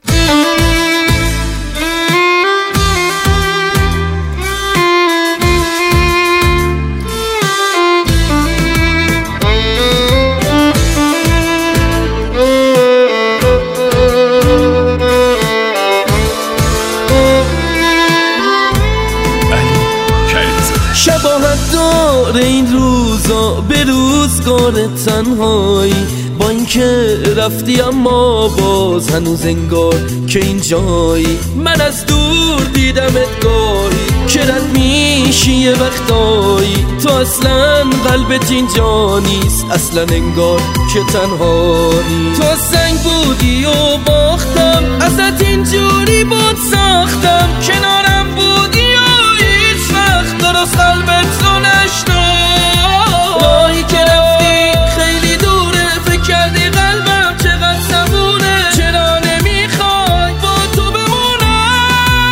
شباهت داره این روزا به روزگار تنهایی، با اینکه رفتی اما باز هنوز انگار که اینجایی. من از دور دیدمت گاهی که رد میشی یه وقتایی، تو اصلا قلبت اینجا نیست، اصلا انگار که تنهایی. تو سنگ بودی و باختم، ازت اینجوری بود ساختم، کنارم بودی و هیچ وقت درست قلبت رو نشناختم. راهی که رفتی خیلی دوره، فکر کردی قلبم چقدر صبونه، چرا نمیخوای با تو بمونم؟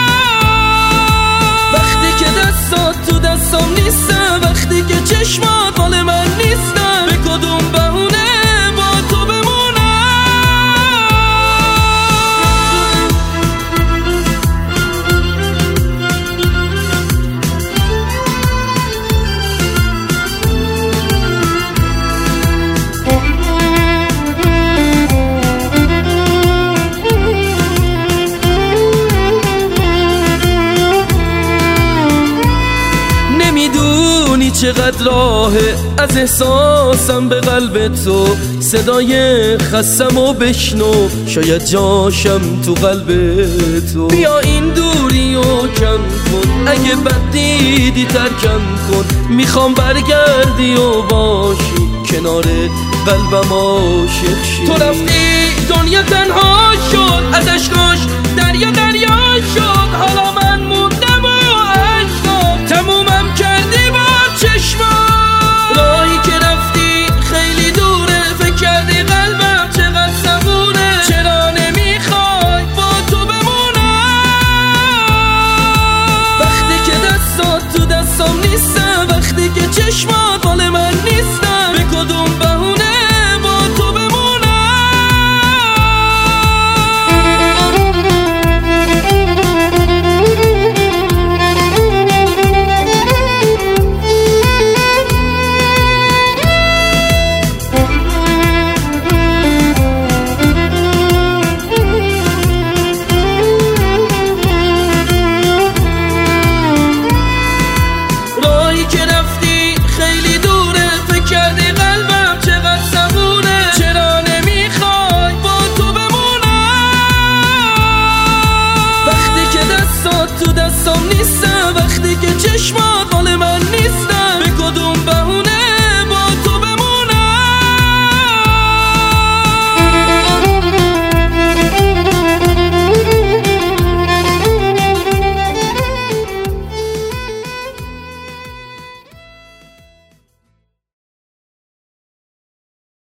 وقتی که دستات تو دستم نیستم، وقتی که چشمات مال من نیستم، به کدوم بهونه با تو بمونم؟ نمیدونی چقدر راهه از احساسم به قلب تو، صدای خستم و بشنو، شاید جاشم تو قلب تو. بیا این دوری و کم کن، اگه بد دیدی ترکم کن، میخوام برگردی و باشی کنار قلبم عاشق شی. تو رفتی دنیا تنها شد، از عشقاش دریا دریا شد، حالا من موندم و عشقم تمومم کردی با چشمم. راهی که رفتی خیلی دوره، فکر کردی قلبم چقدر صبونه، چرا نمیخوای با تو بمونم؟ وقتی که دستات تو دستم نیستم، وقتی که چشمات مال من نیستم، به کدوم بهونه با تو بمونم؟ تو دستم نیستم، وقتی که چشمات